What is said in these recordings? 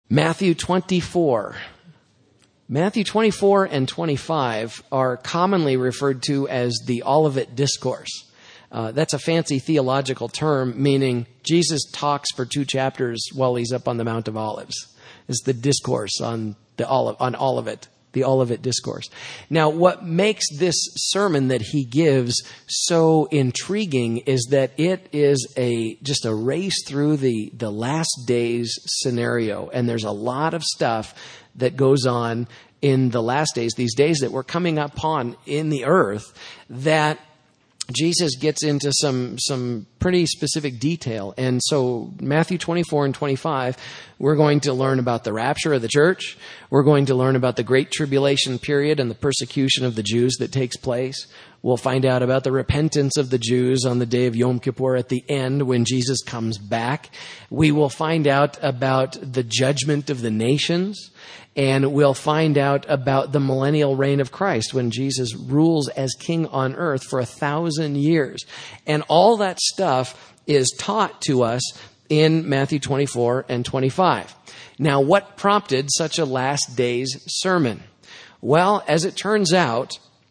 Matthew 24. Matthew 24 and 25 are commonly referred to as the Olivet Discourse. That's a fancy theological term, meaning Jesus talks for 2 chapters while he's up on the Mount of Olives. It's the discourse on Olivet, the Olivet Discourse. Now, what makes this sermon that he gives so intriguing is that it is just a race through the last days scenario, and there's a lot of stuff that goes on in the last days, these days that we're coming upon in the earth, that Jesus gets into some pretty specific detail. And so Matthew 24 and 25, we're going to learn about the rapture of the church. We're going to learn about the Great Tribulation period and the persecution of the Jews that takes place. We'll find out about the repentance of the Jews on the day of Yom Kippur at the end when Jesus comes back. We will find out about the judgment of the nations. And we'll find out about the millennial reign of Christ when Jesus rules as king on earth for 1,000 years. And all that stuff is taught to us in Matthew 24 and 25. Now, what prompted such a last days sermon? Well, as it turns out,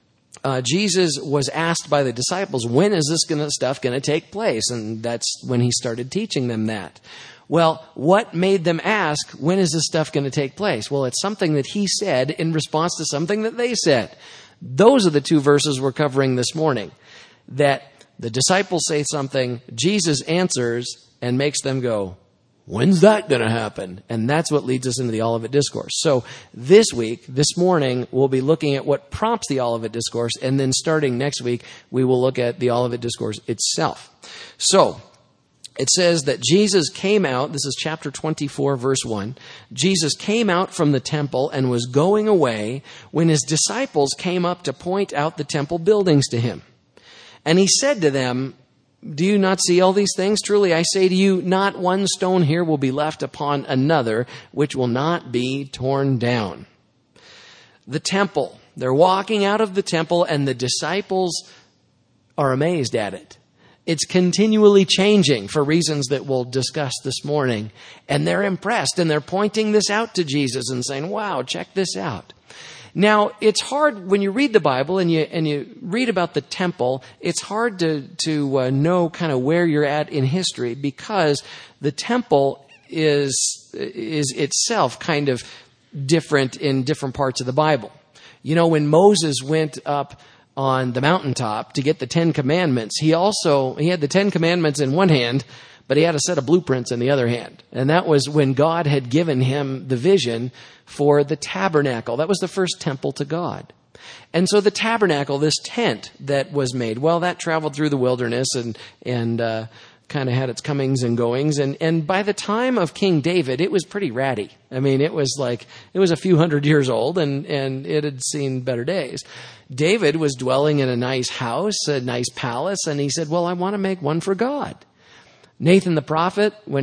Jesus was asked by the disciples, when is this stuff going to take place? And that's when he started teaching them that. Well, what made them ask, when is this stuff going to take place? Well, it's something that he said in response to something that they said. Those are the 2 verses we're covering this morning. That the disciples say something, Jesus answers and makes them go, when's that going to happen? And that's what leads us into the Olivet Discourse. So this morning, we'll be looking at what prompts the Olivet Discourse. And then starting next week, we will look at the Olivet Discourse itself. So it says that Jesus came out, this is chapter 24, verse 1. Jesus came out from the temple and was going away when his disciples came up to point out the temple buildings to him. And he said to them, do you not see all these things? Truly, I say to you, not one stone here will be left upon another, which will not be torn down. The temple. They're walking out of the temple, and the disciples are amazed at it. It's continually changing for reasons that we'll discuss this morning. And they're impressed, and they're pointing this out to Jesus and saying, wow, check this out. Now, it's hard when you read the Bible and you read about the temple, it's hard to know kind of where you're at in history, because the temple is itself kind of different in different parts of the Bible. You know, when Moses went up on the mountaintop to get the 10 Commandments, he had the 10 Commandments in one hand, but he had a set of blueprints in the other hand. And that was when God had given him the vision for the tabernacle. That was the first temple to God. And so the tabernacle, this tent that was made, well, that traveled through the wilderness and kind of had its comings and goings. And by the time of King David, it was pretty ratty. I mean, it was a few hundred years old, and it had seen better days. David was dwelling in a nice house, a nice palace, and he said, well, I want to make one for God. Nathan the prophet, when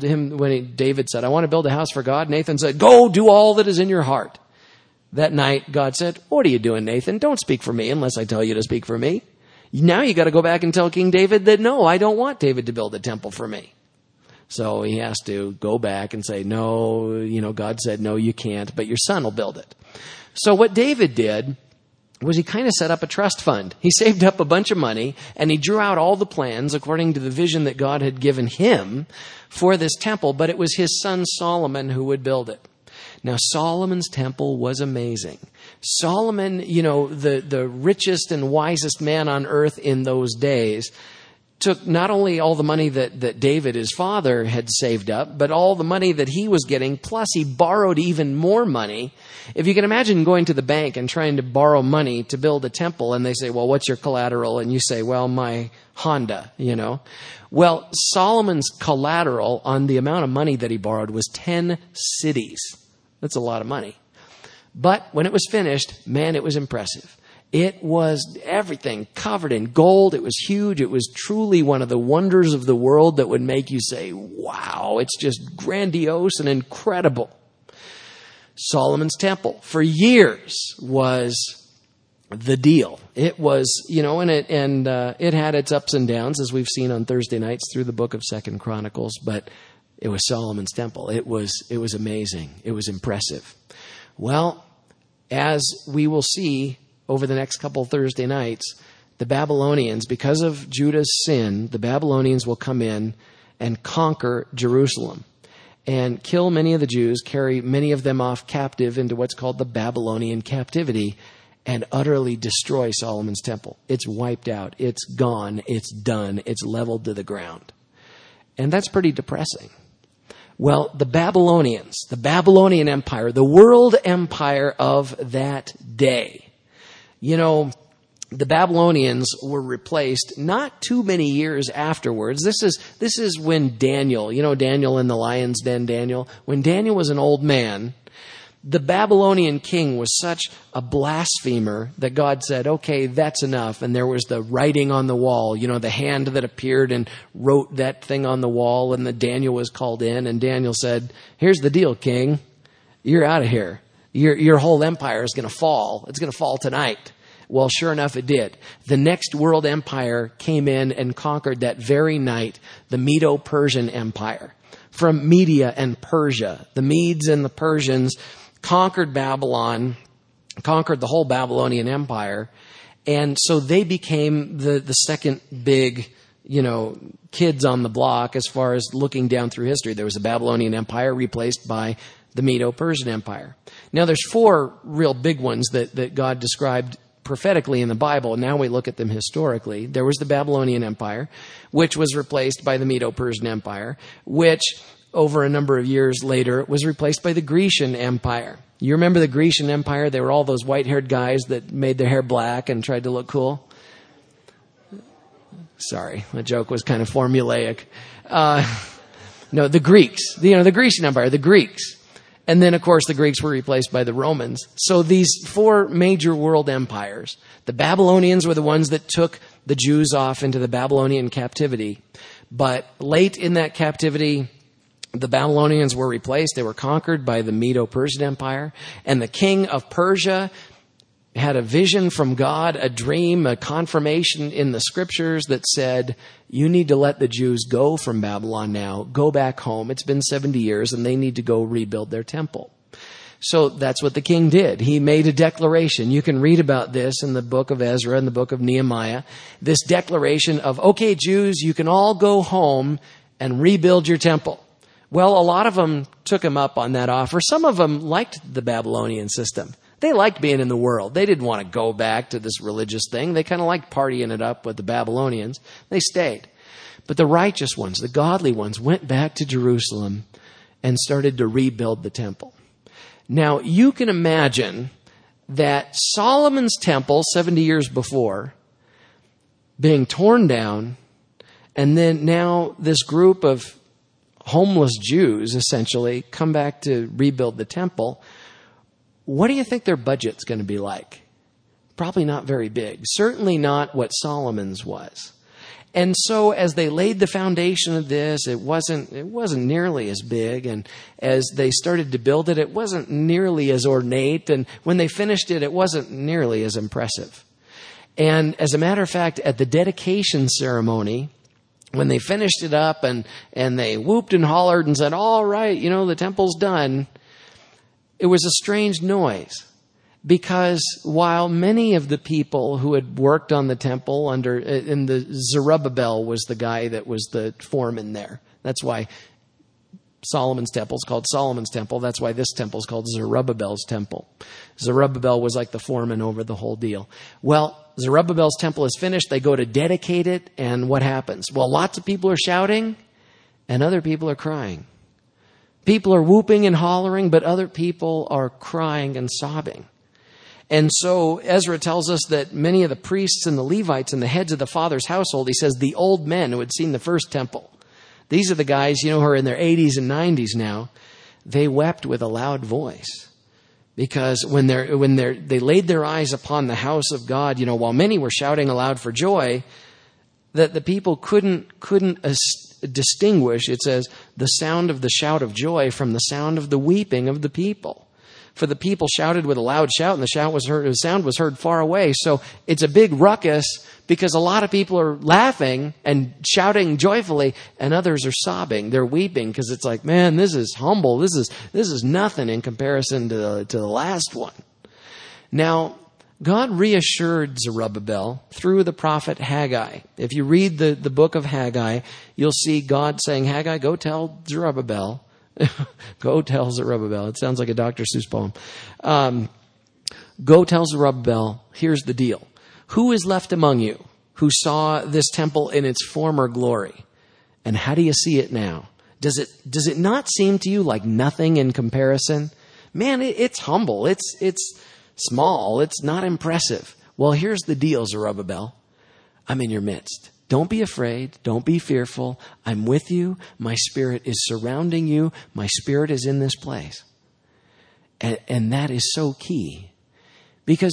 David said, I want to build a house for God, Nathan said, go do all that is in your heart. That night, God said, what are you doing, Nathan? Don't speak for me unless I tell you to speak for me. Now you got to go back and tell King David that, no, I don't want David to build a temple for me. So he has to go back and say, no, God said, no, you can't, but your son will build it. So what David did was he kind of set up a trust fund. He saved up a bunch of money, and he drew out all the plans according to the vision that God had given him for this temple, but it was his son Solomon who would build it. Now, Solomon's temple was amazing. Solomon, the richest and wisest man on earth in those days, took not only all the money that David, his father, had saved up, but all the money that he was getting, plus he borrowed even more money. If you can imagine going to the bank and trying to borrow money to build a temple, and they say, well, what's your collateral? And you say, well, my Honda, Well, Solomon's collateral on the amount of money that he borrowed was 10 cities. That's a lot of money. But when it was finished, man, it was impressive. It was everything covered in gold. It was huge. It was truly one of the wonders of the world that would make you say, wow, it's just grandiose and incredible. Solomon's temple for years was the deal. It was, it had its ups and downs, as we've seen on Thursday nights through the book of 2 Chronicles, but It was Solomon's temple. It was amazing. It was impressive. Well, as we will see over the next couple of Thursday nights, the Babylonians, because of Judah's sin, the Babylonians will come in and conquer Jerusalem and kill many of the Jews, carry many of them off captive into what's called the Babylonian captivity, and utterly destroy Solomon's temple. It's wiped out. It's gone. It's done. It's leveled to the ground. And that's pretty depressing. Well, the Babylonians, the Babylonian Empire, the world empire of that day. You know, the Babylonians were replaced not too many years afterwards. This is when Daniel, you know, Daniel in the lion's den, Daniel, when Daniel was an old man, the Babylonian king was such a blasphemer that God said, okay, that's enough. And there was the writing on the wall, you know, the hand that appeared and wrote that thing on the wall, and the Daniel was called in, and Daniel said, here's the deal, king. You're out of here. Your whole empire is going to fall. It's going to fall tonight. Well, sure enough, it did. The next world empire came in and conquered that very night the Medo-Persian Empire. From Media and Persia, the Medes and the Persians conquered Babylon, conquered the whole Babylonian Empire, and so they became the second big, you know, kids on the block as far as looking down through history. There was the Babylonian Empire replaced by the Medo-Persian Empire. Now, there's four real big ones that God described prophetically in the Bible, and now we look at them historically. There was the Babylonian Empire, which was replaced by the Medo-Persian Empire, which over a number of years later was replaced by the Grecian Empire. You remember the Grecian Empire? They were all those white-haired guys that made their hair black and tried to look cool. Sorry, the joke was kind of formulaic. No, the Greeks. You know, the Grecian Empire, the Greeks. And then, of course, the Greeks were replaced by the Romans. So these four major world empires, the Babylonians were the ones that took the Jews off into the Babylonian captivity. But late in that captivity, the Babylonians were replaced. They were conquered by the Medo-Persian Empire. And the king of Persia had a vision from God, a dream, a confirmation in the scriptures that said, you need to let the Jews go from Babylon now. Go back home. It's been 70 years and they need to go rebuild their temple. So that's what the king did. He made a declaration. You can read about this in the book of Ezra and the book of Nehemiah. This declaration of, okay, Jews, you can all go home and rebuild your temple. Well, a lot of them took him up on that offer. Some of them liked the Babylonian system. They liked being in the world. They didn't want to go back to this religious thing. They kind of liked partying it up with the Babylonians. They stayed. But the righteous ones, the godly ones, went back to Jerusalem and started to rebuild the temple. Now, you can imagine that Solomon's temple, 70 years before, being torn down, and then now this group of homeless Jews, essentially, come back to rebuild the temple. What do you think their budget's going to be like? Probably not very big. Certainly not what Solomon's was. And so as they laid the foundation of this, it wasn't nearly as big. And as they started to build it, it wasn't nearly as ornate. And when they finished it, it wasn't nearly as impressive. And as a matter of fact, at the dedication ceremony, when they finished it up and they whooped and hollered and said, all right, you know, the temple's done, it was a strange noise, because while many of the people who had worked on the temple Zerubbabel was the guy that was the foreman there. That's why Solomon's temple is called Solomon's temple. That's why this temple is called Zerubbabel's temple. Zerubbabel was like the foreman over the whole deal. Well, Zerubbabel's temple is finished. They go to dedicate it, and what happens? Well, lots of people are shouting, and other people are crying. People are whooping and hollering, but other people are crying and sobbing. And so Ezra tells us that many of the priests and the Levites and the heads of the father's household, he says the old men who had seen the first temple, these are the guys, you know, who are in their 80s and 90s now, they wept with a loud voice. Because when they laid their eyes upon the house of God, you know, while many were shouting aloud for joy, that the people couldn't distinguish, it says, the sound of the shout of joy from the sound of the weeping of the people. for the people shouted with a loud shout, and the sound was heard far away. So it's a big ruckus because a lot of people are laughing and shouting joyfully, and others are sobbing. They're weeping because it's like, man, this is humble. This is nothing in comparison to the last one. Now, God reassured Zerubbabel through the prophet Haggai. If you read the book of Haggai, you'll see God saying, Haggai, go tell Zerubbabel. Go tell Zerubbabel. It sounds like a Dr. Seuss poem. Go tell Zerubbabel, here's the deal. Who is left among you who saw this temple in its former glory? And how do you see it now? Does it not seem to you like nothing in comparison? Man, it's humble. It's small. It's not impressive. Well, here's the deal, Zerubbabel. I'm in your midst. Don't be afraid. Don't be fearful. I'm with you. My Spirit is surrounding you. My Spirit is in this place. And that is so key. Because,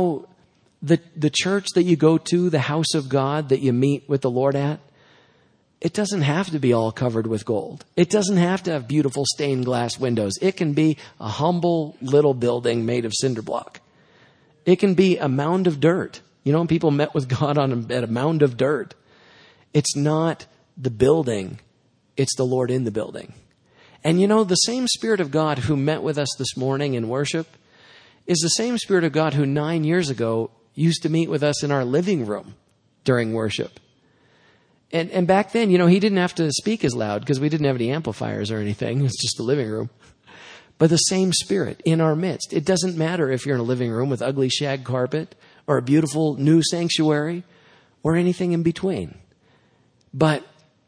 the church that you go to, the house of God that you meet with the Lord at, it doesn't have to be all covered with gold. It doesn't have to have beautiful stained glass windows. It can be a humble little building made of cinder block. It can be a mound of dirt. When people met with God at a mound of dirt, it's not the building, it's the Lord in the building. And the same Spirit of God who met with us this morning in worship is the same Spirit of God who 9 years ago used to meet with us in our living room during worship. And back then, he didn't have to speak as loud because we didn't have any amplifiers or anything. It was just a living room. But the same Spirit in our midst. It doesn't matter if you're in a living room with ugly shag carpet or a beautiful new sanctuary or anything in between. But,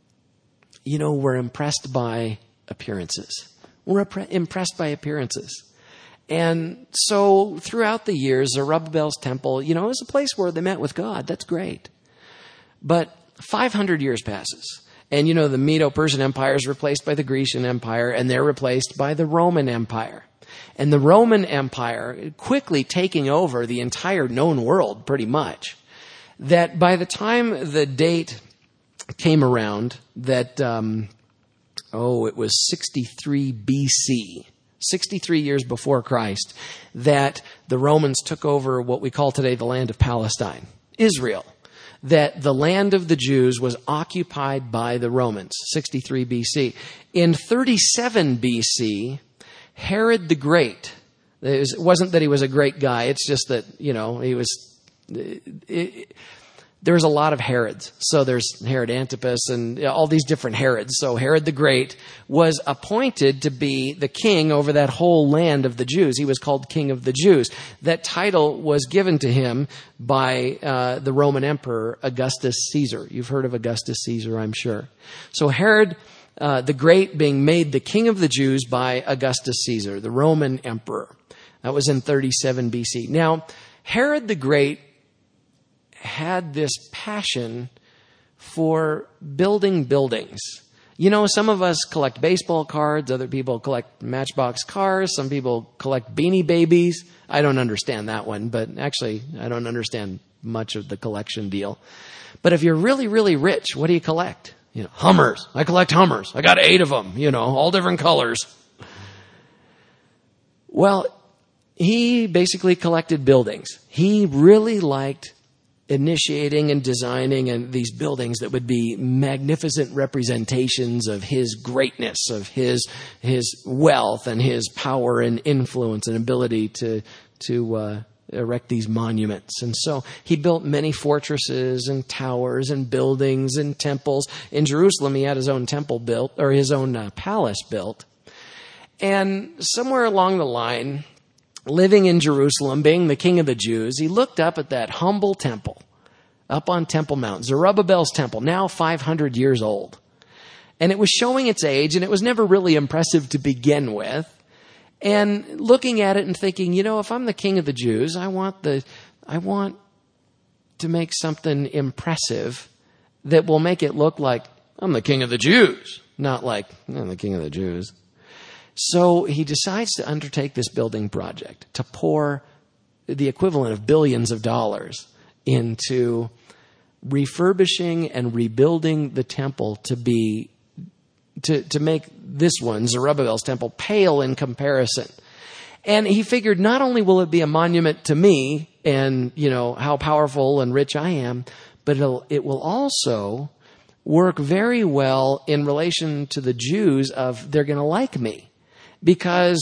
we're impressed by appearances. We're impressed by appearances. And so throughout the years, Zerubbabel's temple, is a place where they met with God. That's great. But 500 years passes. And, the Medo-Persian Empire is replaced by the Grecian Empire, and they're replaced by the Roman Empire. And the Roman Empire quickly taking over the entire known world, pretty much. That by the time the date came around, that, it was 63 BC, 63 years before Christ, that the Romans took over what we call today the land of Palestine, Israel. That the land of the Jews was occupied by the Romans, 63 BC. In 37 BC, Herod the Great, it wasn't that he was a great guy, it's just that, he was... There's a lot of Herods. So there's Herod Antipas and all these different Herods. So Herod the Great was appointed to be the king over that whole land of the Jews. He was called King of the Jews. That title was given to him by the Roman Emperor Augustus Caesar. You've heard of Augustus Caesar, I'm sure. So Herod the Great being made the King of the Jews by Augustus Caesar, the Roman Emperor. That was in 37 BC. Now, Herod the Great had this passion for building buildings. Some of us collect baseball cards. Other people collect Matchbox cars. Some people collect Beanie Babies. I don't understand that one, but actually I don't understand much of the collection deal. But if you're really, really rich, what do you collect? Hummers. I collect Hummers. I got 8 of them, all different colors. Well, he basically collected buildings. He really liked initiating and designing and these buildings that would be magnificent representations of his greatness, of his wealth and his power and influence and ability to erect these monuments. And so he built many fortresses and towers and buildings and temples. In Jerusalem, he had his own temple built, or his own palace built. And somewhere along the line, living in Jerusalem, being the king of the Jews, he looked up at that humble temple up on Temple Mount, Zerubbabel's temple, now 500 years old. And it was showing its age, and it was never really impressive to begin with. And looking at it and thinking, if I'm the king of the Jews, I want to make something impressive that will make it look like I'm the king of the Jews, not like I'm the king of the Jews. So he decides to undertake this building project, to pour the equivalent of billions of dollars into refurbishing and rebuilding the temple to make this one, Zerubbabel's temple, pale in comparison. And he figured not only will it be a monument to me and, how powerful and rich I am, but it will also work very well in relation to the Jews of they're going to like me because,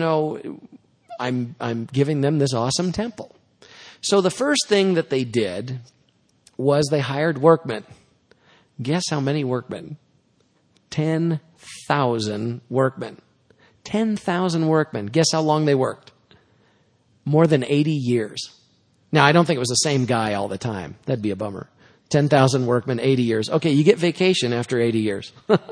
I'm giving them this awesome temple. So the first thing that they did was they hired workmen. Guess how many workmen? 10,000 workmen. 10,000 workmen. Guess how long they worked? More than 80 years. Now, I don't think it was the same guy all the time. That'd be a bummer. 10,000 workmen, 80 years. Okay, you get vacation after 80 years.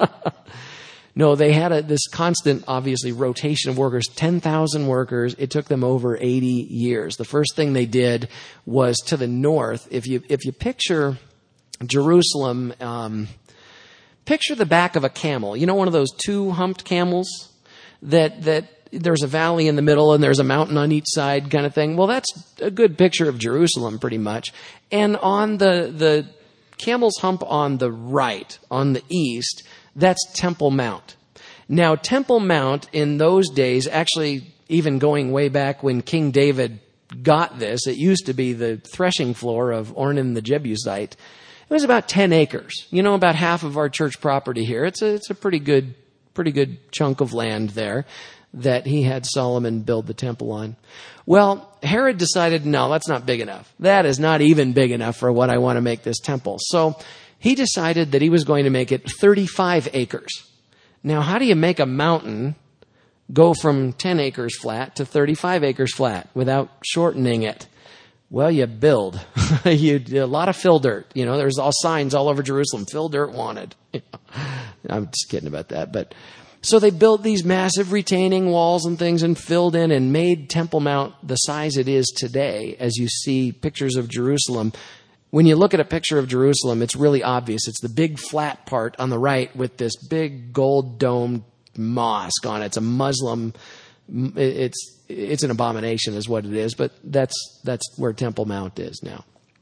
No, they had this constant, obviously, rotation of workers. 10,000 workers. It took them over 80 years. The first thing they did was to the north. If you picture Jerusalem, picture the back of a camel. One of those two-humped camels that there's a valley in the middle and there's a mountain on each side kind of thing. Well, that's a good picture of Jerusalem pretty much. And on the camel's hump on the right, on the east, that's Temple Mount. Now, Temple Mount in those days, actually even going way back when King David got this, it used to be the threshing floor of Ornan the Jebusite. It was about 10 acres. About half of our church property here. It's a pretty good chunk of land there that he had Solomon build the temple on. Well, Herod decided, no, that's not big enough. That is not even big enough for what I want to make this temple. So he decided that he was going to make it 35 acres. Now, how do you make a mountain go from 10 acres flat to 35 acres flat without shortening it? Well, you build. You do a lot of fill dirt. There's all signs all over Jerusalem. Fill dirt wanted. I'm just kidding about that. But so they built these massive retaining walls and things and filled in and made Temple Mount the size it is today. As you see pictures of Jerusalem, when you look at a picture of Jerusalem, it's really obvious. It's the big flat part on the right with this big gold domed mosque on it. It's a Muslim. It's an abomination is what it is, but that's where Temple Mount is now.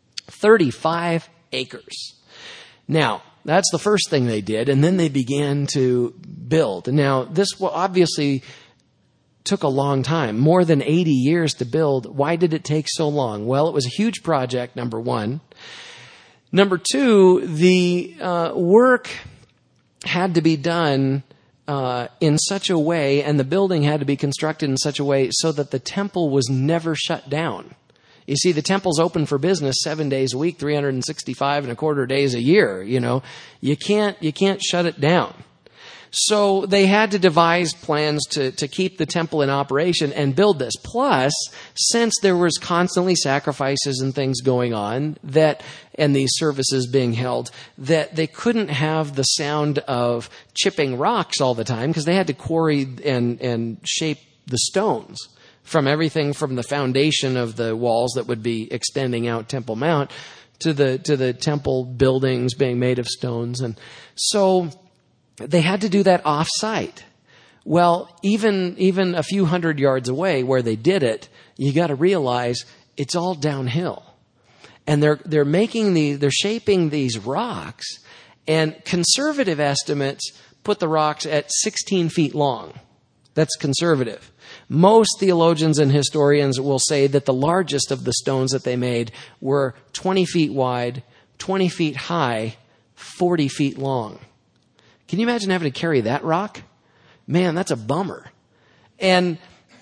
35 acres. Now, that's the first thing they did, and then they began to build. Now, this obviously took a long time, more than 80 years to build. Why did it take so long? Well, it was a huge project, number one. Number two, the work had to be done in such a way, and the building had to be constructed in such a way so that the temple was never shut down. You see, the temple's open for business 7 days a week, 365 and a quarter days a year. You can't shut it down. So they had to devise plans to keep the temple in operation and build this. Plus, since there was constantly sacrifices and things going on and these services being held, that they couldn't have the sound of chipping rocks all the time because they had to quarry and shape the stones from everything from the foundation of the walls that would be extending out Temple Mount to the temple buildings being made of stones. And so they had to do that off-site. Well, even a few hundred yards away where they did it, you got to realize it's all downhill. And they're shaping these rocks, and conservative estimates put the rocks at 16 feet long. That's conservative. Most theologians and historians will say that the largest of the stones that they made were 20 feet wide, 20 feet high, 40 feet long. Can you imagine having to carry that rock? Man, that's a bummer. And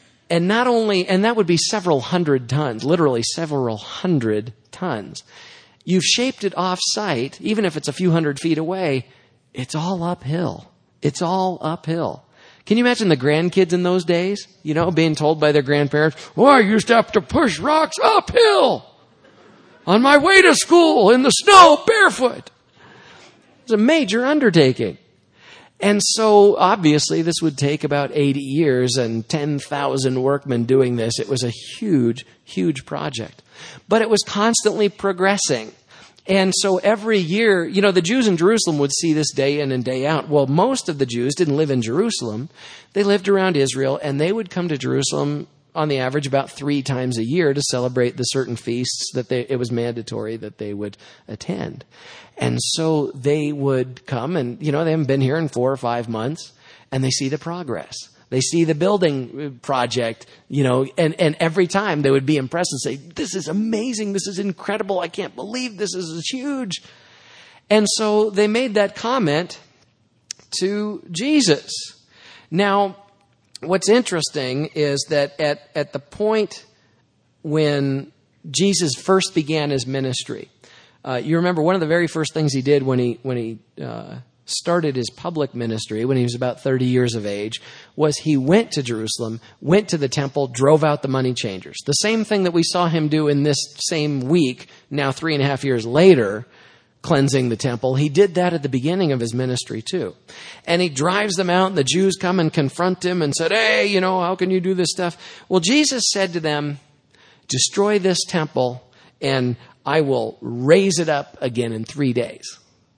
that would be several hundred tons, literally several hundred tons. You've shaped it off-site, even if it's a few hundred feet away, it's all uphill. It's all uphill. Can you imagine the grandkids in those days, being told by their grandparents, "Oh, I used to have to push rocks uphill on my way to school in the snow barefoot." It's a major undertaking. And so, obviously, this would take about 80 years and 10,000 workmen doing this. It was a huge, huge project. But it was constantly progressing. And so every year, the Jews in Jerusalem would see this day in and day out. Well, most of the Jews didn't live in Jerusalem. They lived around Israel, and they would come to Jerusalem on the average about 3 times a year to celebrate the certain feasts that it was mandatory that they would attend. And so they would come and, they haven't been here in 4 or 5 months, and they see the progress. They see the building project, and every time they would be impressed and say, this is amazing. This is incredible. I can't believe this is huge. And so they made that comment to Jesus. Now, what's interesting is that at the point when Jesus first began his ministry, you remember one of the very first things he did when he started his public ministry, when he was about 30 years of age, was he went to Jerusalem, went to the temple, drove out the money changers. The same thing that we saw him do in this same week, now 3.5 years later, cleansing the temple. He did that at the beginning of his ministry too. And he drives them out, and the Jews come and confront him and said, hey, how can you do this stuff? Well, Jesus said to them, destroy this temple, and I will raise it up again in 3 days.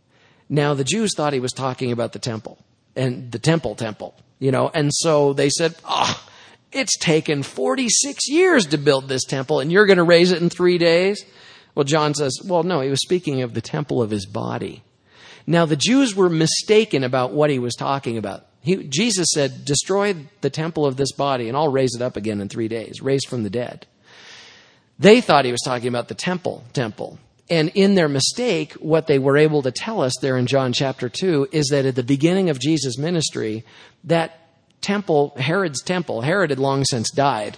Now, the Jews thought he was talking about the temple, and the temple, and so they said, it's taken 46 years to build this temple, and you're going to raise it in 3 days? Well, John says, well, no, he was speaking of the temple of his body. Now, the Jews were mistaken about what he was talking about. Jesus said, destroy the temple of this body, and I'll raise it up again in 3 days, raised from the dead. They thought he was talking about the temple. And in their mistake, what they were able to tell us there in John chapter 2 is that at the beginning of Jesus' ministry, that temple, Herod had long since died,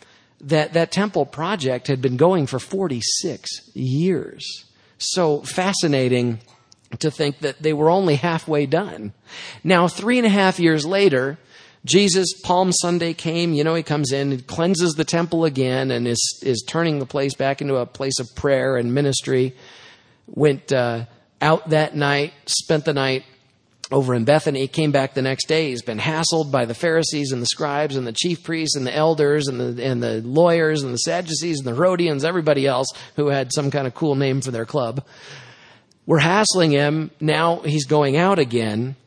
that temple project had been going for 46 years. So fascinating to think that they were only halfway done. Now, 3.5 years later, Jesus, Palm Sunday came, he comes in and cleanses the temple again and is turning the place back into a place of prayer and ministry. Went out that night, spent the night over in Bethany, came back the next day. He's been hassled by the Pharisees and the scribes and the chief priests and the elders and the lawyers and the Sadducees and the Herodians, everybody else who had some kind of cool name for their club. We're hassling him. Now he's going out again,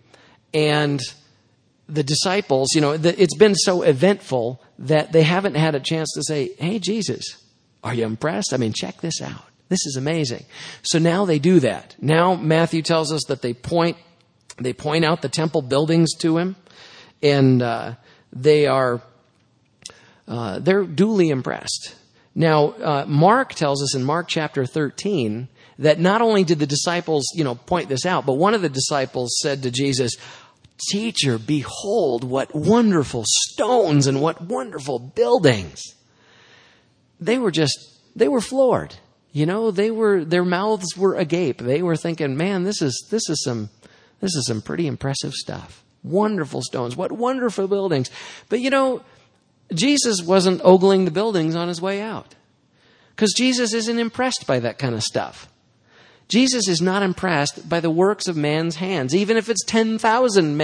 and the disciples, it's been so eventful that they haven't had a chance to say, hey, Jesus, are you impressed? Check this out. This is amazing. So now they do that. Now Matthew tells us that they point out the temple buildings to him, and they're duly impressed. Now, Mark tells us in Mark chapter 13 that not only did the disciples, point this out, but one of the disciples said to Jesus, Teacher, behold, what wonderful stones and what wonderful buildings. They were floored. Their mouths were agape. They were thinking, man, this is some pretty impressive stuff. Wonderful stones. What wonderful buildings. But Jesus wasn't ogling the buildings on his way out, because Jesus isn't impressed by that kind of stuff. Jesus is not impressed by the works of man's hands, even if it's 10,000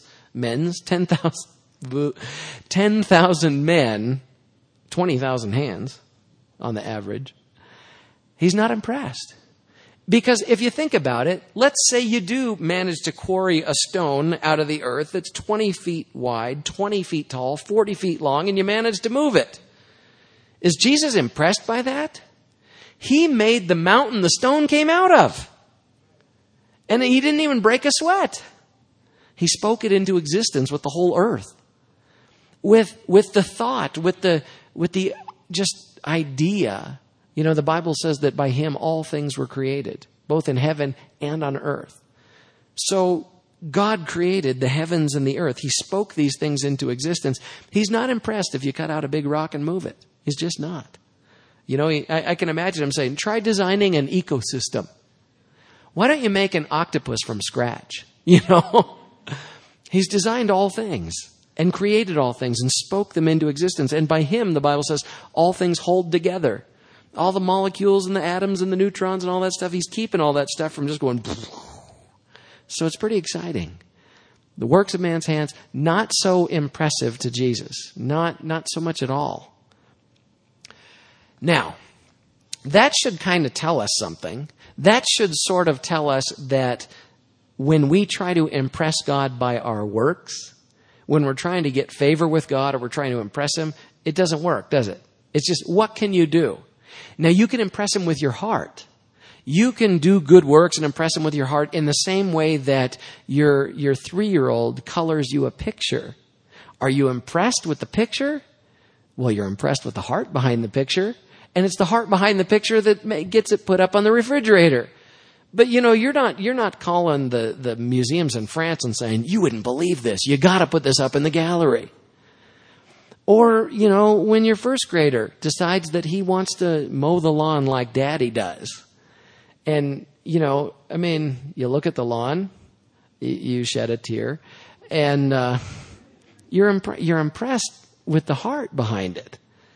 10,000 men, 20,000 hands on the average. He's not impressed. Because if you think about it, let's say you do manage to quarry a stone out of the earth that's 20 feet wide, 20 feet tall, 40 feet long, and you manage to move it. Is Jesus impressed by that? He made the mountain the stone came out of. And he didn't even break a sweat. He spoke it into existence with the whole earth. With the thought, with the just idea. The Bible says that by him all things were created, both in heaven and on earth. So God created the heavens and the earth. He spoke these things into existence. He's not impressed if you cut out a big rock and move it. He's just not. I can imagine him saying, try designing an ecosystem. Why don't you make an octopus from scratch? He's designed all things and created all things and spoke them into existence. And by him, the Bible says, all things hold together. All the molecules and the atoms and the neutrons and all that stuff, he's keeping all that stuff from just going. So it's pretty exciting. The works of man's hands, not so impressive to Jesus. Not so much at all. Now, that should kind of tell us something. That should sort of tell us that when we try to impress God by our works, when we're trying to get favor with God or we're trying to impress him, it doesn't work, does it? It's just, what can you do? Now, you can impress him with your heart. You can do good works and impress him with your heart in the same way that your 3-year-old colors you a picture. Are you impressed with the picture? Well, you're impressed with the heart behind the picture. And it's the heart behind the picture that gets it put up on the refrigerator. But you're not calling the museums in France and saying, you wouldn't believe this. You got to put this up in the gallery. Or, when your first grader decides that he wants to mow the lawn like Daddy does. And, you look at the lawn, you shed a tear, and you're impressed with the heart behind it.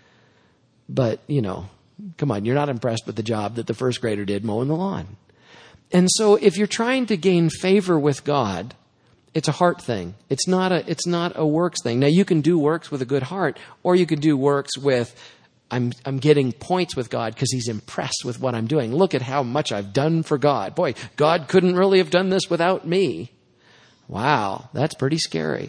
But, come on, you're not impressed with the job that the first grader did mowing the lawn. And so if you're trying to gain favor with God, it's a heart thing. It's not a works thing. Now, you can do works with a good heart, or you can do works with, I'm getting points with God because he's impressed with what I'm doing. Look at how much I've done for God. Boy, God couldn't really have done this without me. Wow, that's pretty scary.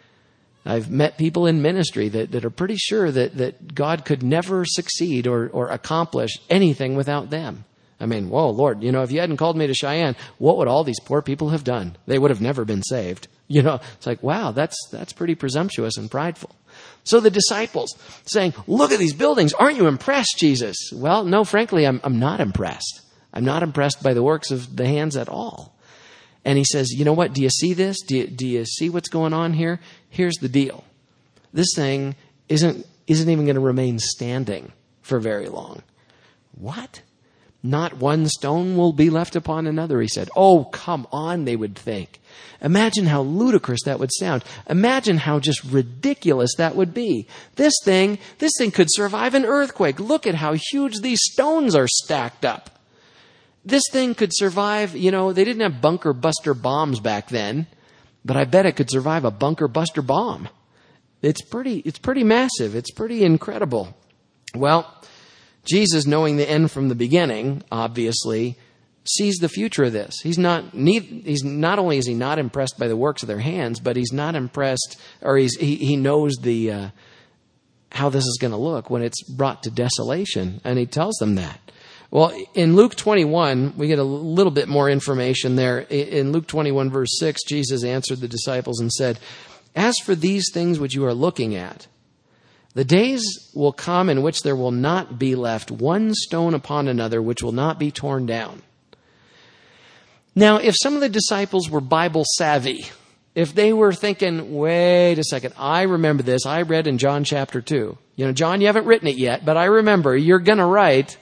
I've met people in ministry that are pretty sure that God could never succeed or accomplish anything without them. Whoa, Lord, if you hadn't called me to Cheyenne, what would all these poor people have done? They would have never been saved. It's like, wow, that's pretty presumptuous and prideful. So the disciples saying, look at these buildings. Aren't you impressed, Jesus? Well, no, frankly, I'm not impressed. I'm not impressed by the works of the hands at all. And he says, you know what? Do you see this? Do you see what's going on here? Here's the deal. This thing isn't even going to remain standing for very long. What? Not one stone will be left upon another, he said. Oh, come on, they would think. Imagine how ludicrous that would sound. Imagine how just ridiculous that would be. This thing could survive an earthquake. Look at how huge these stones are stacked up. This thing could survive, they didn't have bunker buster bombs back then, but I bet it could survive a bunker buster bomb. It's pretty massive. It's pretty incredible. Well, Jesus, knowing the end from the beginning, obviously, sees the future of this. He's not only is he not impressed by the works of their hands, but he's not impressed, or he knows how this is going to look when it's brought to desolation, and he tells them that. Well, in Luke 21, we get a little bit more information there. In Luke 21, verse 6, Jesus answered the disciples and said, "As for these things which you are looking at, the days will come in which there will not be left one stone upon another which will not be torn down." Now, if some of the disciples were Bible savvy, if they were thinking, wait a second, I remember this, I read in John chapter 2. John, you haven't written it yet, but I remember you're going to write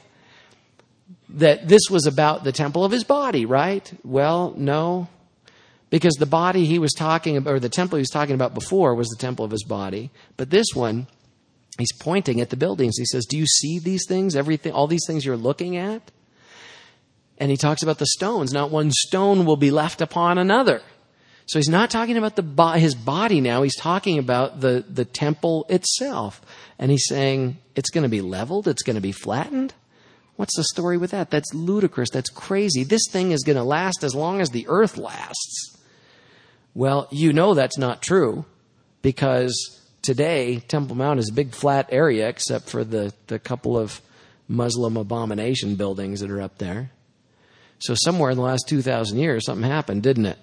that this was about the temple of his body, right? Well, no, because the body he was talking about, or the temple he was talking about before, was the temple of his body. But this one, he's pointing at the buildings. He says, do you see these things, everything, all these things you're looking at? And he talks about the stones. Not one stone will be left upon another. So he's not talking about his body now. He's talking about the temple itself. And he's saying, it's going to be leveled. It's going to be flattened. What's the story with that? That's ludicrous. That's crazy. This thing is going to last as long as the earth lasts. Well, that's not true, because today Temple Mount is a big flat area except for the couple of Muslim abomination buildings that are up there. So somewhere in the last 2,000 years, something happened, didn't it?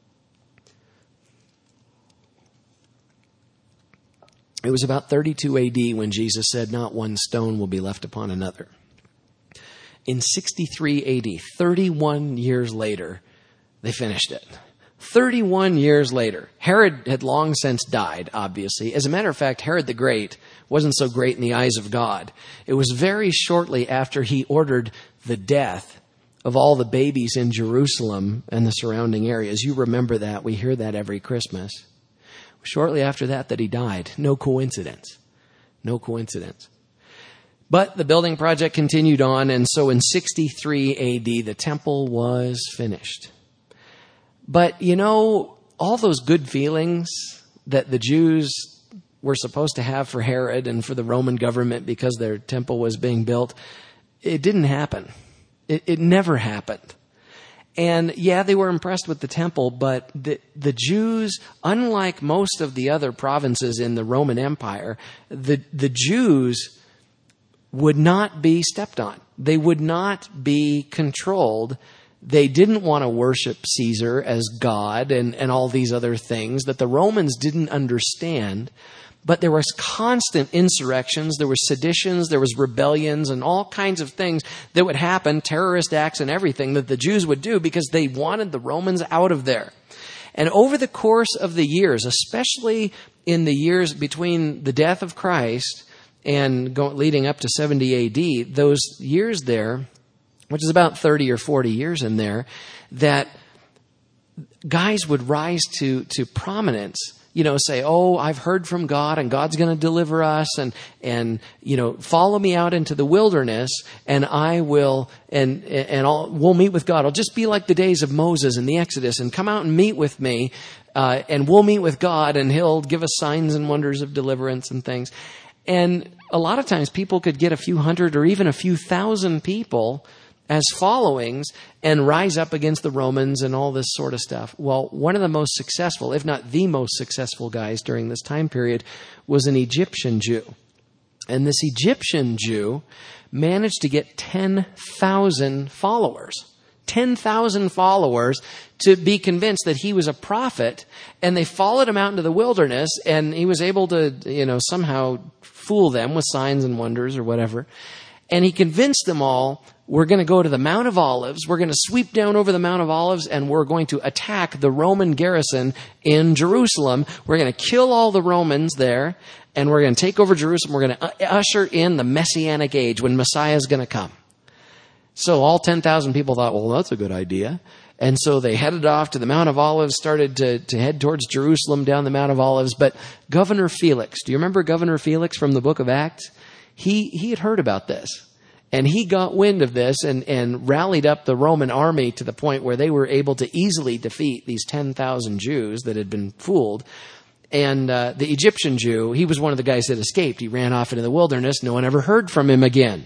It was about 32 AD when Jesus said, not one stone will be left upon another. In 63 AD, 31 years later, they finished it. 31 years later. Herod had long since died, obviously. As a matter of fact, Herod the Great wasn't so great in the eyes of God. It was very shortly after he ordered the death of all the babies in Jerusalem and the surrounding areas. You remember that. We hear that every Christmas. Shortly after that he died. No coincidence. No coincidence. But the building project continued on, and so in 63 AD, the temple was finished. But, all those good feelings that the Jews were supposed to have for Herod and for the Roman government because their temple was being built, it didn't happen. It never happened. And yeah, they were impressed with the temple, but the Jews, unlike most of the other provinces in the Roman Empire, the Jews would not be stepped on. They would not be controlled. They didn't want to worship Caesar as God and all these other things that the Romans didn't understand. But there was constant insurrections, there was seditions, there was rebellions, and all kinds of things that would happen, terrorist acts and everything that the Jews would do because they wanted the Romans out of there. And over the course of the years, especially in the years between the death of Christ and leading up to 70 AD, those years there, which is about 30 or 40 years in there, that guys would rise to prominence. Say, oh, I've heard from God and God's going to deliver us and follow me out into the wilderness and I will, we'll meet with God. I'll just be like the days of Moses and the Exodus and come out and meet with me, and we'll meet with God and he'll give us signs and wonders of deliverance and things. And a lot of times people could get a few hundred or even a few thousand people as followings and rise up against the Romans and all this sort of stuff. Well, one of the most successful, if not the most successful guys during this time period was an Egyptian Jew. And this Egyptian Jew managed to get 10,000 followers. 10,000 followers to be convinced that he was a prophet, and they followed him out into the wilderness, and he was able to, somehow fool them with signs and wonders or whatever. And he convinced them all, we're going to go to the Mount of Olives, we're going to sweep down over the Mount of Olives, and we're going to attack the Roman garrison in Jerusalem. We're going to kill all the Romans there, and we're going to take over Jerusalem. We're going to usher in the Messianic age when Messiah is going to come. So all 10,000 people thought, well, that's a good idea. And so they headed off to the Mount of Olives, started to head towards Jerusalem down the Mount of Olives. But Governor Felix, do you remember Governor Felix from the book of Acts? He had heard about this. And he got wind of this and rallied up the Roman army to the point where they were able to easily defeat these 10,000 Jews that had been fooled. And the Egyptian Jew, he was one of the guys that escaped. He ran off into the wilderness. No one ever heard from him again.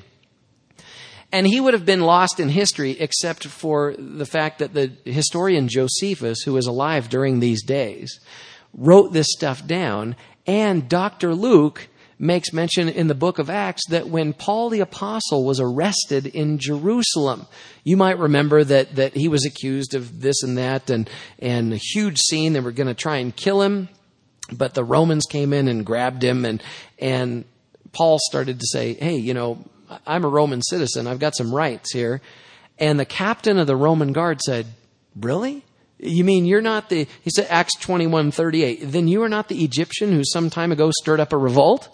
And he would have been lost in history except for the fact that the historian Josephus, who was alive during these days, wrote this stuff down. And Dr. Luke makes mention in the book of Acts that when Paul the Apostle was arrested in Jerusalem, you might remember that he was accused of this and that and a huge scene. They were going to try and kill him, but the Romans came in and grabbed him, and Paul started to say, hey, I'm a Roman citizen. I've got some rights here. And the captain of the Roman guard said, really? You mean you're not he said, Acts 21:38, then you are not the Egyptian who some time ago stirred up a revolt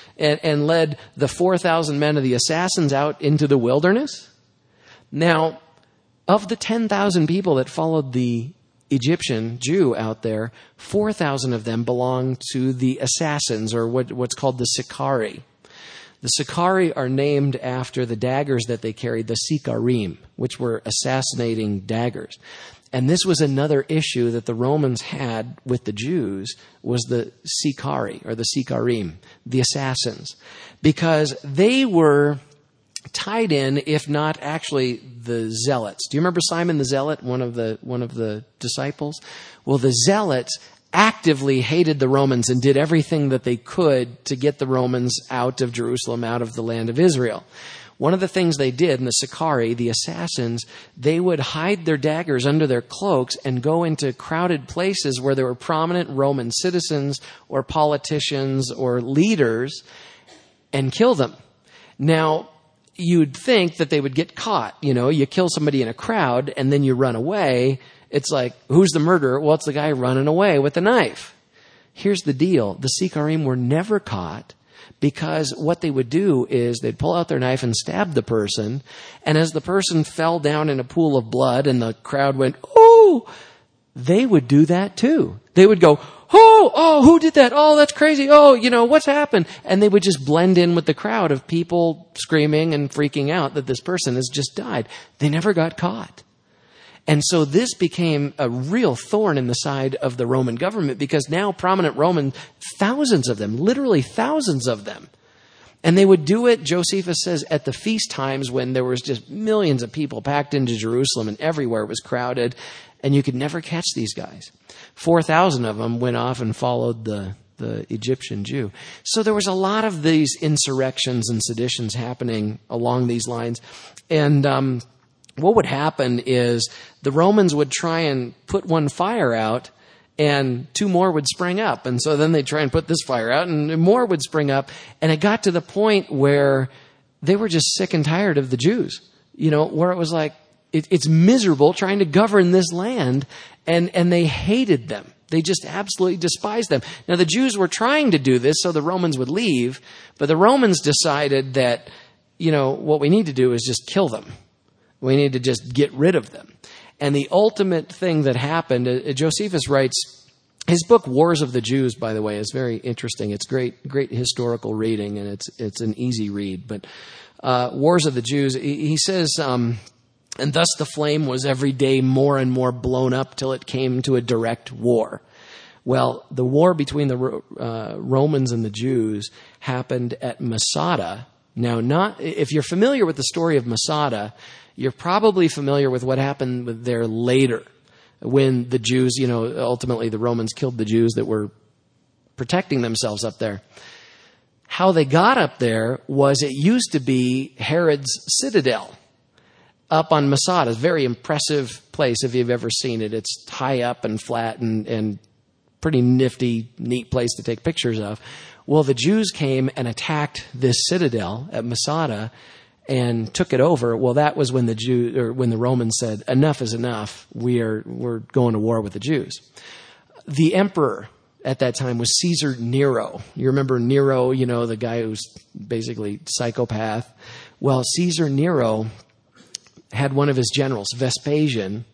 and led the 4,000 men of the assassins out into the wilderness? Now, of the 10,000 people that followed the Egyptian Jew out there, 4,000 of them belonged to the assassins, or what's called the Sicarii. The Sicarii are named after the daggers that they carried, the Sicarim, which were assassinating daggers. And this was another issue that the Romans had with the Jews, was the Sicarii, or the Sicarim, the assassins, because they were tied in, if not actually the Zealots. Do you remember Simon the Zealot, one of the disciples? Well, the Zealots actively hated the Romans and did everything that they could to get the Romans out of Jerusalem, out of the land of Israel. One of the things they did in the Sicarii, the assassins, they would hide their daggers under their cloaks and go into crowded places where there were prominent Roman citizens or politicians or leaders and kill them. Now, you'd think that they would get caught. You kill somebody in a crowd and then you run away. It's like, who's the murderer? Well, it's the guy running away with the knife. Here's the deal. The Sicarim were never caught, because what they would do is they'd pull out their knife and stab the person. And as the person fell down in a pool of blood and the crowd went, oh, they would do that too. They would go, oh, who did that? Oh, that's crazy. Oh, what's happened? And they would just blend in with the crowd of people screaming and freaking out that this person has just died. They never got caught. And so this became a real thorn in the side of the Roman government, because now prominent Roman, thousands of them, literally thousands of them. And they would do it, Josephus says, at the feast times when there was just millions of people packed into Jerusalem and everywhere it was crowded, and you could never catch these guys. 4,000 of them went off and followed the Egyptian Jew. So there was a lot of these insurrections and seditions happening along these lines. And what would happen is the Romans would try and put one fire out, and two more would spring up. And so then they'd try and put this fire out, and more would spring up. And it got to the point where they were just sick and tired of the Jews, where it was like, it's miserable trying to govern this land, and they hated them. They just absolutely despised them. Now, the Jews were trying to do this so the Romans would leave, but the Romans decided that, what we need to do is just kill them. We need to just get rid of them. And the ultimate thing that happened, Josephus writes, his book, Wars of the Jews, by the way, is very interesting. It's great historical reading, and it's an easy read. But Wars of the Jews, he says, and thus the flame was every day more and more blown up till it came to a direct war. Well, the war between the Romans and the Jews happened at Masada. Now, if you're familiar with the story of Masada, you're probably familiar with what happened there later when the Jews, ultimately the Romans killed the Jews that were protecting themselves up there. How they got up there was it used to be Herod's citadel up on Masada. It's a very impressive place if you've ever seen it. It's high up and flat and pretty nifty, neat place to take pictures of. Well, the Jews came and attacked this citadel at Masada and took it over. Well, that was when the Romans said, enough is enough. We're going to war with the Jews. The emperor at that time was Caesar Nero. You remember Nero, the guy who's basically psychopath. Well, Caesar Nero had one of his generals, Vespasian,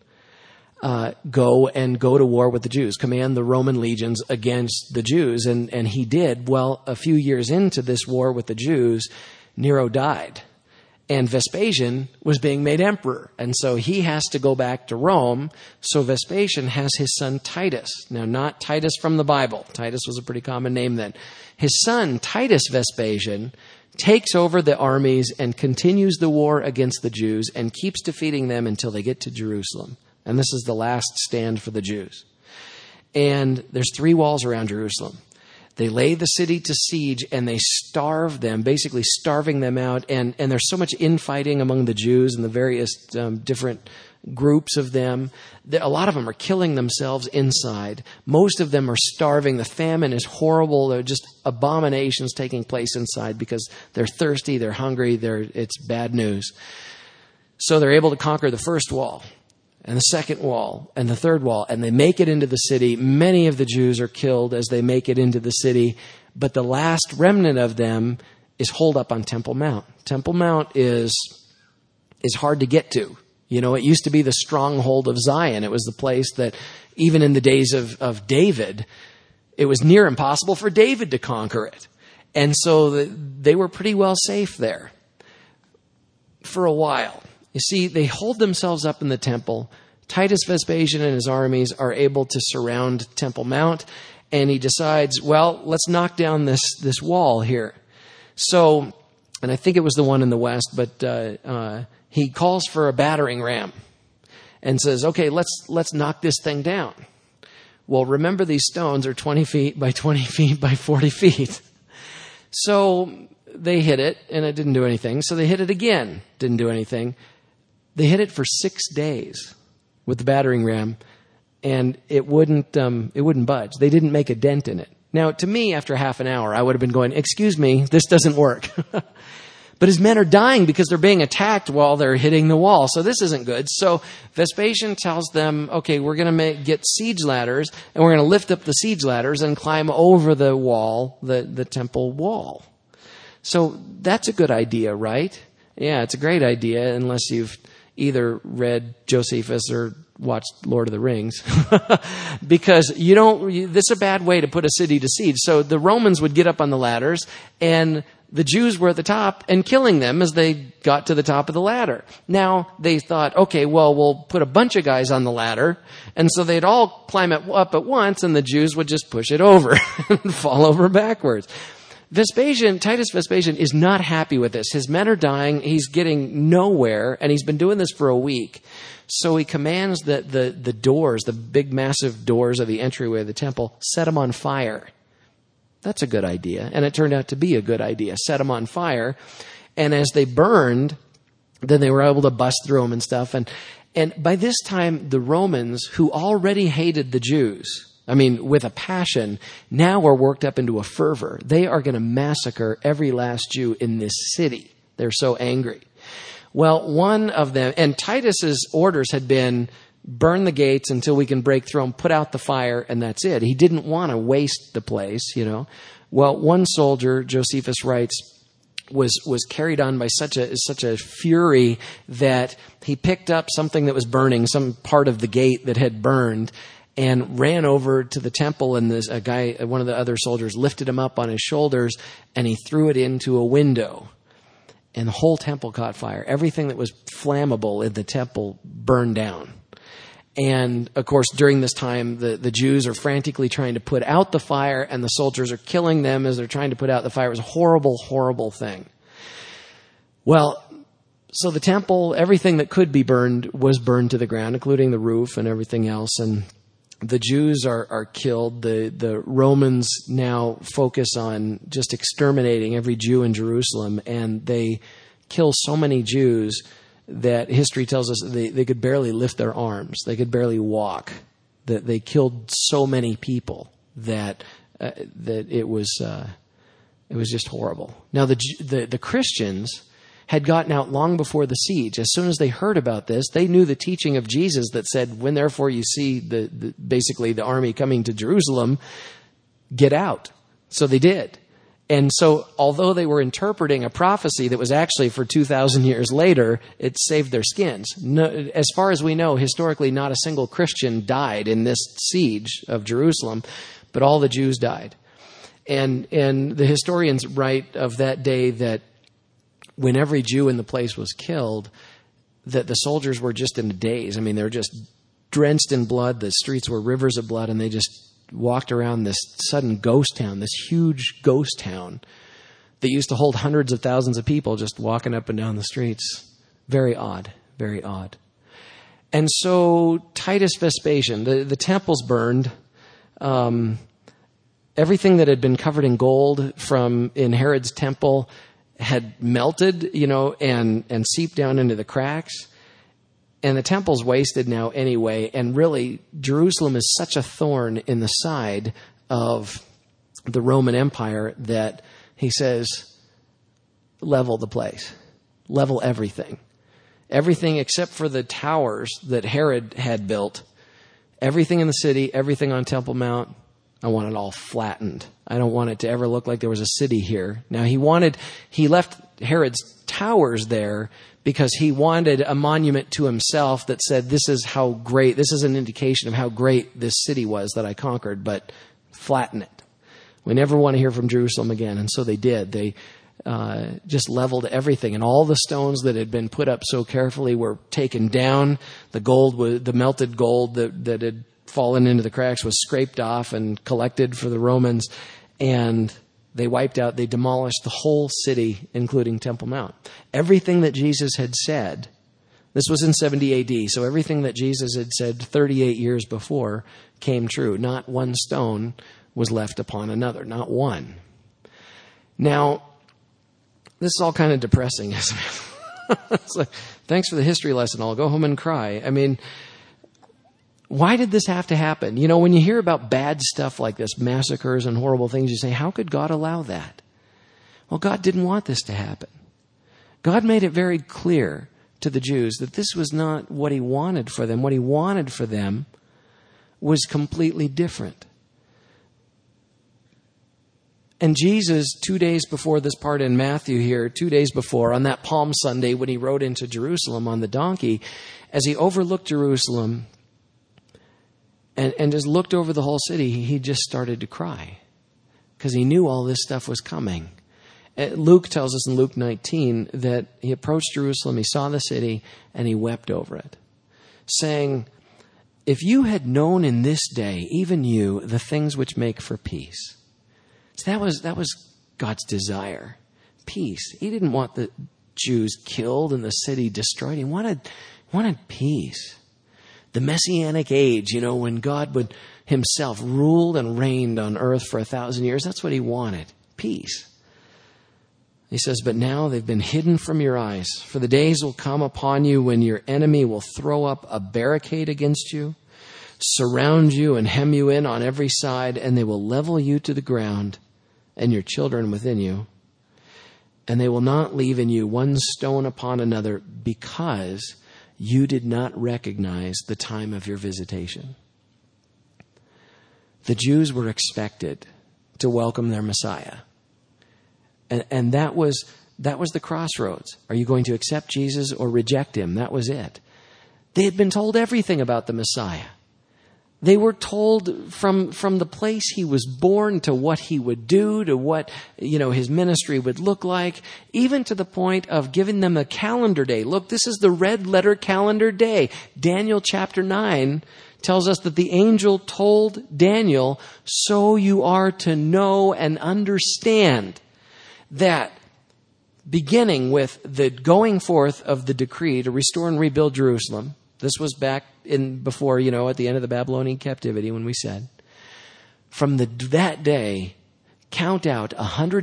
go to war with the Jews, command the Roman legions against the Jews. And he did. Well, a few years into this war with the Jews, Nero died. And Vespasian was being made emperor. And so he has to go back to Rome. So Vespasian has his son Titus. Now, not Titus from the Bible. Titus was a pretty common name then. His son, Titus Vespasian, takes over the armies and continues the war against the Jews and keeps defeating them until they get to Jerusalem. And this is the last stand for the Jews. And there's 3 walls around Jerusalem. They lay the city to siege and they starve them, basically starving them out. And there's so much infighting among the Jews and the various different groups of them. A lot of them are killing themselves inside. Most of them are starving. The famine is horrible. There are just abominations taking place inside because they're thirsty, they're hungry, it's bad news. So they're able to conquer the first wall and the second wall and the third wall, and they make it into the city. Many of the Jews are killed as they make it into the city, but the last remnant of them is holed up on Temple Mount. Temple Mount is hard to get to. It used to be the stronghold of Zion. It was the place that, even in the days of David, it was near impossible for David to conquer it. And so they were pretty well safe there for a while. You see, they hold themselves up in the temple. Titus Vespasian and his armies are able to surround Temple Mount, and he decides, well, let's knock down this wall here. So, and I think it was the one in the west, but he calls for a battering ram and says, okay, let's knock this thing down. Well, remember, these stones are 20 feet by 20 feet by 40 feet. So they hit it, and it didn't do anything. So they hit it again, didn't do anything. They hit it for 6 days with the battering ram, and it wouldn't budge. They didn't make a dent in it. Now, to me, after half an hour, I would have been going, excuse me, this doesn't work. But his men are dying because they're being attacked while they're hitting the wall. So this isn't good. So Vespasian tells them, okay, we're going to get siege ladders, and we're going to lift up the siege ladders and climb over the wall, the temple wall. So that's a good idea, right? Yeah, it's a great idea, unless you've either read Josephus or watched Lord of the Rings. Because this is a bad way to put a city to siege. So the Romans would get up on the ladders, and the Jews were at the top and killing them as they got to the top of the ladder. Now, they thought, okay, well, we'll put a bunch of guys on the ladder, and so they'd all climb up at once, and the Jews would just push it over and fall over backwards. Titus Vespasian is not happy with this. His men are dying. He's getting nowhere, and he's been doing this for a week. So he commands that the doors, the big massive doors of the entryway of the temple, set them on fire. That's a good idea. And it turned out to be a good idea. Set them on fire. And as they burned, then they were able to bust through them and stuff. And by this time, the Romans, who already hated the Jews, I mean, with a passion, now are worked up into a fervor. They are going to massacre every last Jew in this city. They're so angry. Well, one of them, and Titus's orders had been, burn the gates until we can break through them, put out the fire, and that's it. He didn't want to waste the place, you know. Well, one soldier, Josephus writes, was carried on by such a fury that he picked up something that was burning, some part of the gate that had burned, and ran over to the temple, and one of the other soldiers lifted him up on his shoulders, and he threw it into a window. And the whole temple caught fire. Everything that was flammable in the temple burned down. And, of course, during this time, the Jews are frantically trying to put out the fire, and the soldiers are killing them as they're trying to put out the fire. It was a horrible, horrible thing. Well, so the temple, everything that could be burned was burned to the ground, including the roof and everything else. And the Jews are killed. The Romans now focus on just exterminating every Jew in Jerusalem, and they kill so many Jews that history tells us they could barely lift their arms. They could barely walk. That they killed so many people that it was just horrible. Now the Christians had gotten out long before the siege. As soon as they heard about this, they knew the teaching of Jesus that said, when therefore you see basically the army coming to Jerusalem, get out. So they did. And so although they were interpreting a prophecy that was actually for 2,000 years later, it saved their skins. No, as far as we know, historically, not a single Christian died in this siege of Jerusalem, but all the Jews died. And the historians write of that day that when every Jew in the place was killed, that the soldiers were just in a daze. I mean, they were just drenched in blood. The streets were rivers of blood, and they just walked around this sudden ghost town, this huge ghost town that used to hold hundreds of thousands of people just walking up and down the streets. Very odd, very odd. And so Titus Vespasian, the temple's burned. Everything that had been covered in gold in Herod's temple had melted, and seeped down into the cracks. And the temple's wasted now anyway. And really, Jerusalem is such a thorn in the side of the Roman Empire that he says, level the place. Level everything. Everything except for the towers that Herod had built. Everything in the city, everything on Temple Mount, I want it all flattened. I don't want it to ever look like there was a city here. Now he left Herod's towers there because he wanted a monument to himself that said, this is an indication of how great this city was that I conquered, but flatten it. We never want to hear from Jerusalem again. And so they did. They just leveled everything. And all the stones that had been put up so carefully were taken down. The melted gold that had fallen into the cracks was scraped off and collected for the Romans. And they demolished the whole city, including Temple Mount. Everything that Jesus had said, this was in 70 AD, so everything that Jesus had said 38 years before came true. Not one stone was left upon another, not one. Now, this is all kind of depressing, isn't it? It's like, thanks for the history lesson. I'll go home and cry. I mean, why did this have to happen? When you hear about bad stuff like this, massacres and horrible things, you say, how could God allow that? Well, God didn't want this to happen. God made it very clear to the Jews that this was not what he wanted for them. What he wanted for them was completely different. And Jesus, 2 days before this part in Matthew here, 2 days before, on that Palm Sunday when he rode into Jerusalem on the donkey, as he overlooked Jerusalem, and just looked over the whole city, he just started to cry because he knew all this stuff was coming. Luke tells us in Luke 19 that he approached Jerusalem, he saw the city, and he wept over it, saying, if you had known in this day, even you, the things which make for peace. So that was God's desire, peace. He didn't want the Jews killed and the city destroyed. He wanted peace. The Messianic age, when God would himself ruled and reigned on earth for 1,000 years, that's what he wanted, peace. He says, but now they've been hidden from your eyes. For the days will come upon you when your enemy will throw up a barricade against you, surround you and hem you in on every side, and they will level you to the ground and your children within you. And they will not leave in you one stone upon another, because you did not recognize the time of your visitation. The Jews were expected to welcome their Messiah. And that was the crossroads. Are you going to accept Jesus or reject him? That was it. They had been told everything about the Messiah. They were told from the place he was born to what he would do, to what, his ministry would look like, even to the point of giving them a calendar day. Look, this is the red letter calendar day. Daniel chapter 9 tells us that the angel told Daniel, so you are to know and understand that beginning with the going forth of the decree to restore and rebuild Jerusalem, this was back before, at the end of the Babylonian captivity when we said, from that day, count out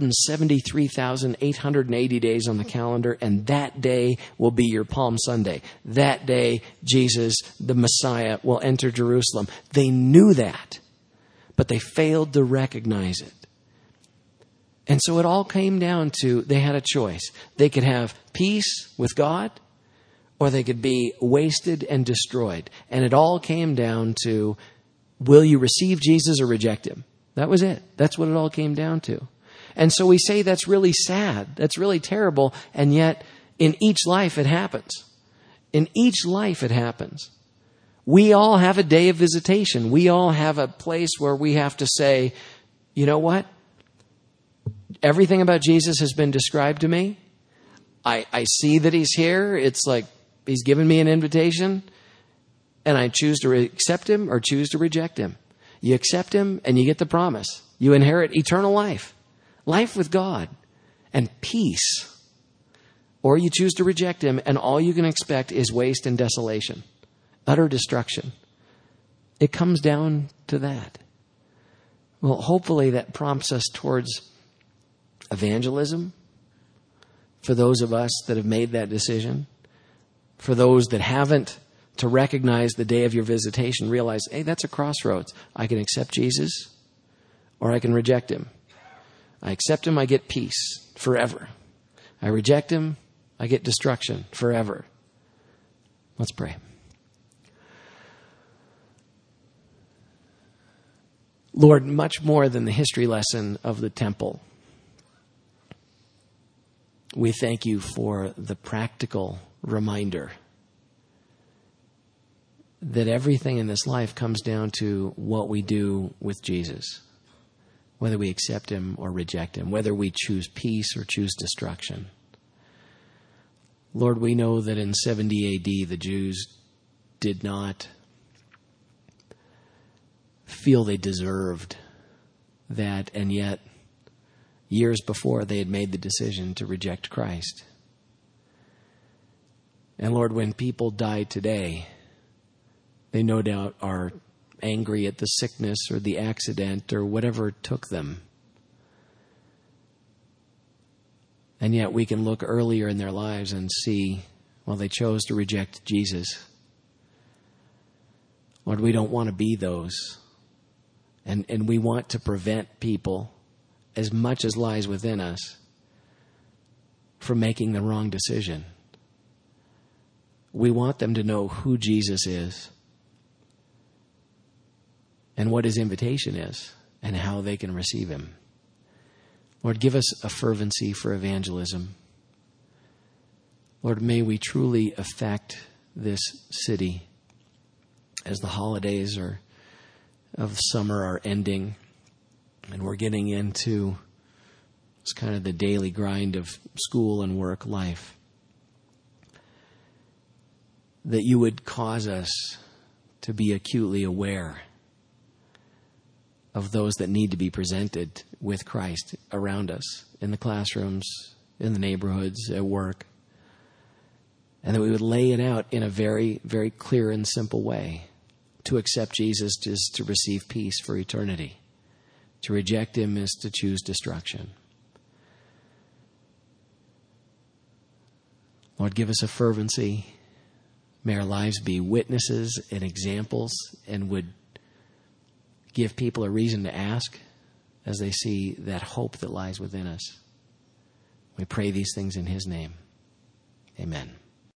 173,880 days on the calendar, and that day will be your Palm Sunday. That day, Jesus, the Messiah, will enter Jerusalem. They knew that, but they failed to recognize it. And so it all came down to, they had a choice. They could have peace with God, or they could be wasted and destroyed. And it all came down to, will you receive Jesus or reject him? That was it. That's what it all came down to. And so we say that's really sad. That's really terrible. And yet, in each life it happens. In each life it happens. We all have a day of visitation. We all have a place where we have to say, you know what? Everything about Jesus has been described to me. I see that he's here. It's like he's given me an invitation, and I choose to accept him or choose to reject him. You accept him and you get the promise. You inherit eternal life, life with God, and peace. Or you choose to reject him, and all you can expect is waste and desolation, utter destruction. It comes down to that. Well, hopefully that prompts us towards evangelism for those of us that have made that decision. For those that haven't, to recognize the day of your visitation, realize, hey, that's a crossroads. I can accept Jesus or I can reject him. I accept him, I get peace forever. I reject him, I get destruction forever. Let's pray. Lord, much more than the history lesson of the temple, we thank you for the practical reminder that everything in this life comes down to what we do with Jesus, whether we accept him or reject him, whether we choose peace or choose destruction. Lord, we know that in 70 AD, the Jews did not feel they deserved that, and yet years before, they had made the decision to reject Christ. And Lord, when people die today, they no doubt are angry at the sickness or the accident or whatever took them. And yet we can look earlier in their lives and see, well, they chose to reject Jesus. Lord, we don't want to be those. And we want to prevent people, as much as lies within us, from making the wrong decision. We want them to know who Jesus is and what his invitation is and how they can receive him. Lord, give us a fervency for evangelism. Lord, may we truly affect this city as the holidays of summer are ending and we're getting into it's kind of the daily grind of school and work life. That you would cause us to be acutely aware of those that need to be presented with Christ around us, in the classrooms, in the neighborhoods, at work. And that we would lay it out in a very, very clear and simple way. To accept Jesus is to receive peace for eternity. To reject him is to choose destruction. Lord, give us a fervency. May our lives be witnesses and examples and would give people a reason to ask as they see that hope that lies within us. We pray these things in his name. Amen.